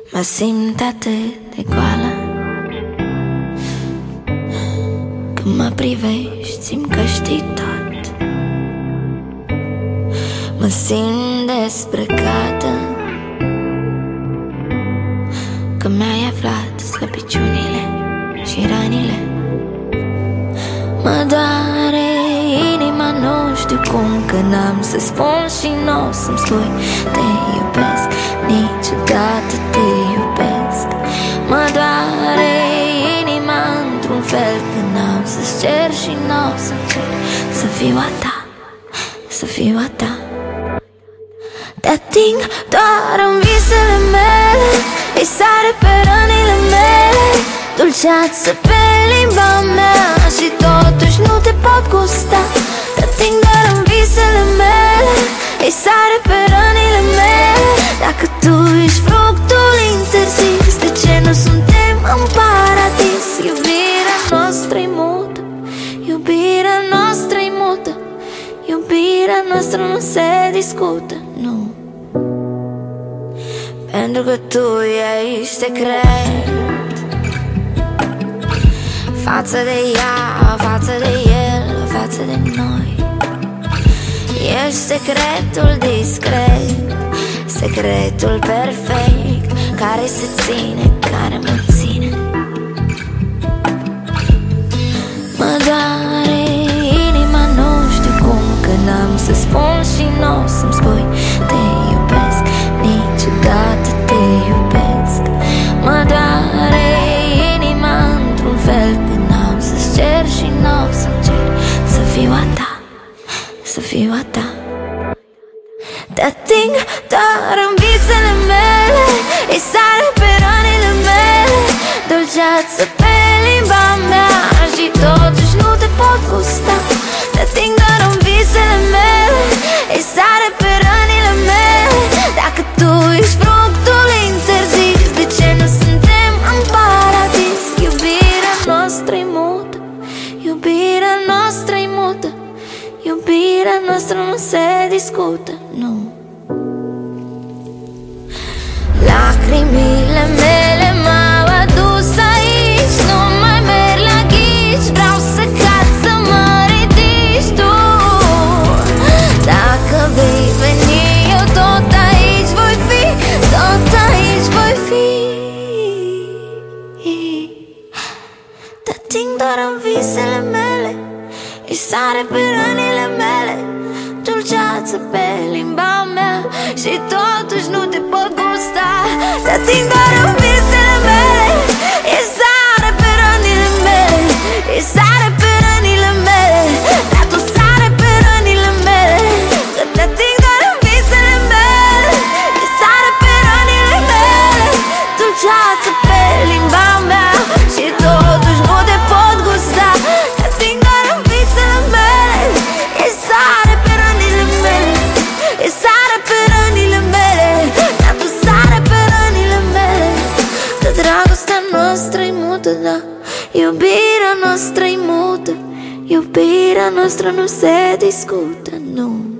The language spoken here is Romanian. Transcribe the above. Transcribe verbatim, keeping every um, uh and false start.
mă simt atât de goală. Când mă privești, simt că știi tot. Mă simt desprăcată, că mi-ai aflat slăbiciunile și ranile. Mă doare inima, nu știu cum, că n-am să spun și n-o să-mi spui te iubesc, niciodată te iubesc. Mă doare inima într-un fel, că n-am să-ți cer și n-o să-mi cer să fiu a ta, să fiu a ta. Te ating doar în visele mele, îi sare pe rănile mele, dulceață pe limba mea, și totuși nu te pot gusta. Te ating doar în visele mele, îi sare pe rănile mele. Dacă tu ești fructul interzis, de ce nu suntem în paradis? Iubirea noastră-i mută, iubirea noastră-i mută, iubirea noastră nu se discută, nu. Pentru că tu ești secret față de ea, față de el, față de noi. Ești secretul discret, secretul perfect, care se ține, care mă ține. Mă doare inima, nu știu cum, că n-am să spun și n-o să-mi spui te iubesc, niciodată te iubesc. Mă doare inima într-un fel, că n-am să-ți cer și n-o să-mi cer să fiu a ta, să fiu a ta. Te ating doar în visele mele, îi sare pe rănile mele, dulceață pe limba mea, și totuși nu te pot gusta. Te ating doar în visele mele, îi sare pe rănile mele. Dacă tu ești fructul interzis, de ce nu suntem în paradis? Iubirea noastră-i mută, iubirea noastră-i mută, iubirea noastră nu se discută, nu. Lacrimile mele m-au adus aici, nu mai merg la ghici, vreau să cad, să mă ridici tu. Dacă vei veni, eu tot aici voi fi, tot aici voi fi. Te ating doar în visele mele, îi sare pe rănile mele, dulceață pe limba mea, și totuși nu te pot gusta. Te ating doar în visele mele, îi sare pe rănile mele, îi sare pe rănile mele, dar tu sare pe rănile mele. Că te ating doar în visele mele, îi sare pe rănile mele, dulceață pe limba mea, și totuși nu te pot gusta. Te ating doar în visele mele, îi sare pe rănile mele, îi sare pe rănile mele, dar tu sare pe rănile mele. Că dragostea noastră-i mută, da, iubirea noastră-i mută, iubirea noastră nu se discută, nu.